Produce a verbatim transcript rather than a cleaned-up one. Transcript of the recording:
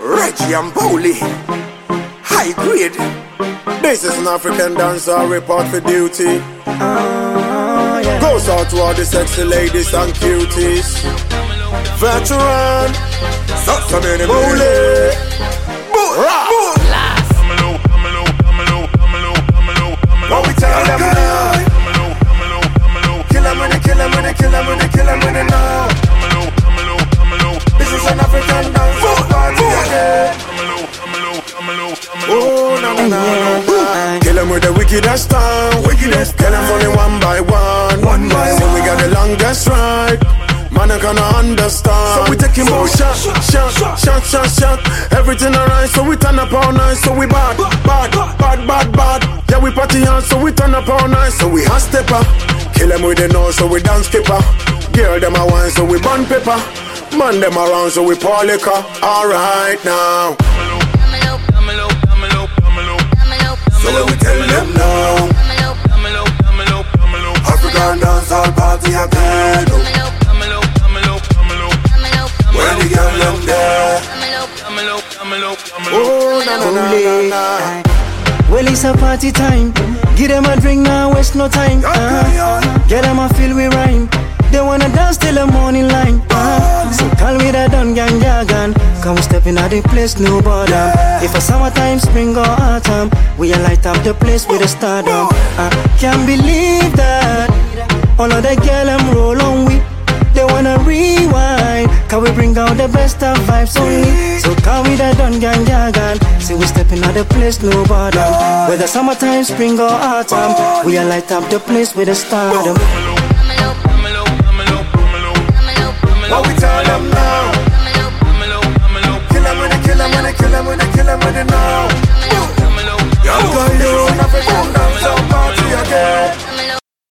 Reggie and Bowley, high grade. This is an African dancer report for duty. Oh, yeah. Goes out to all the sexy ladies and cuties. Veteran, so many Bowley. What we tell them now? Kill them when they kill them when they kill them when they kill them when they know. This is an African dance party again. Oh, no, no, no, no. Kill them with the wickedest style. Wickedest. Kill them only one by one. One by one. So we got the longest ride. Man, I gonna understand. So we taking more shot, shot, shot, shot, shot. Everything alright, so we turn up all night. So we bad, bad, bad, bad, bad. Yeah, we party hard, so we turn up all night. So we hot stepper. Kill them with the nose, so we dance skipper. Girl them a wine, so we burn pepper. Man them around, so we pour liquor. Alright now. So let we tell them now. African dancehall party again. When the girl them there. Oh na na na na. Well, it's a party time. Give them a drink now, waste no time. Uh, get them a feel we rhyme. They wanna dance till the morning line. Uh, so call me the Don Gang Jagan. Come stepping out the place, no bother. If a summertime, spring or autumn, we a light up the place with a stardom. I uh, can't believe that all of the girl them roll on we. They wanna rewind, can we bring out the best of vibes only? So call me the Don Gang Jagan. See we stepping out the place, no bother. Whether summertime, spring or autumn, we a light up the place with a stardom. What we tell them now?